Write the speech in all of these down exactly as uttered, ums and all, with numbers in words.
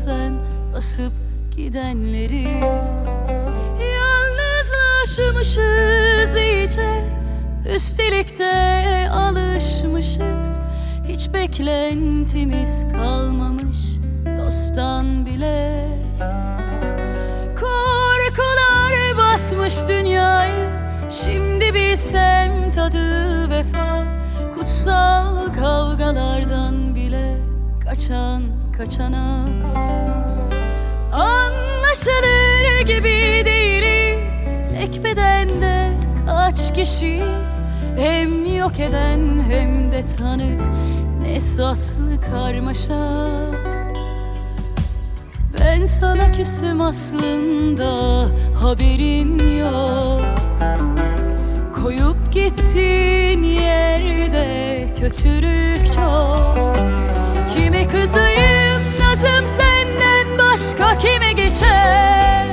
sen basıp gidenleri. Yalnızlaşmışız iyice, üstelik de alışmışız. Hiç beklentimiz kalmamış dosttan bile. Korkular basmış dünyayı, şimdi bilsem tadı vefa. Kutsal kavgalardan bile kaçan kaçana. Anlaşılır gibi değiliz, tek bedende kaç kişiyiz. Hem yok eden hem de tanık, ne saslı karmaşa. Ben sana küsüm aslında, haberin yok. Koyup gittiğin yerde kötülük çok. Kime kızayım nazım senden başka kime geçer?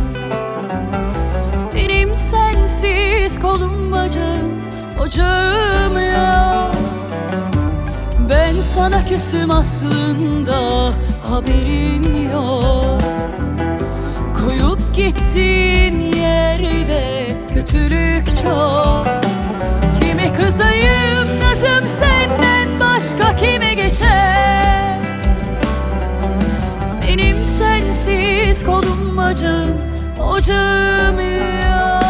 Benim sensiz kolum bacım ocağım yok. Ben sana küsüm aslında, haberin yok. Koyup gittiğin yerde kötülük çok. Kime kızayım nazım senden başka kime geçer? Benim sensiz kolum bacım ocağım yok.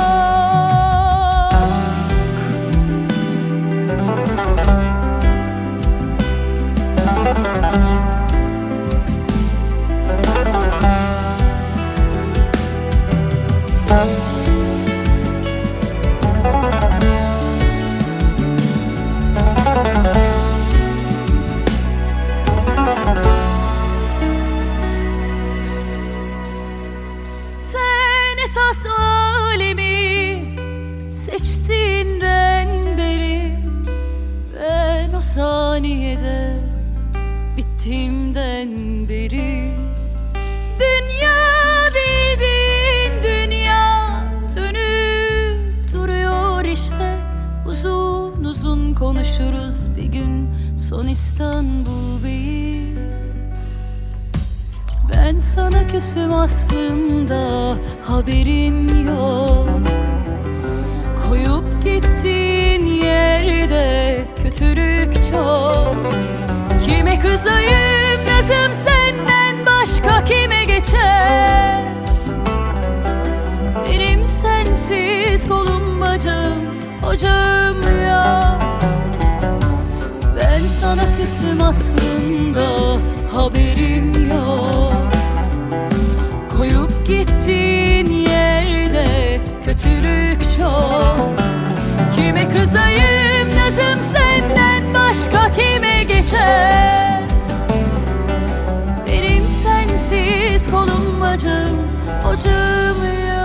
Sen esas alemi seçtiğinden beri, ben o saniyede bittiğimden beri. Dünya bildiğin dünya dönüp duruyor işte. Uzun uzun konuşuruz bir gün son İstanbul Bey'i. Ben sana küsüm aslında, haberin yok. Koyup gittiğin yerde kötülük çok. Kime kızayım nazım senden başka kime geçer? Benim sensiz kolum bacım ocağım yok. Ben sana küsüm aslında, haberin yok. Koyup gittiğin yerde kötülük çok. Kime kızayım nazım senden başka kime geçer? Benim sensiz kolum bacım ocağım yok.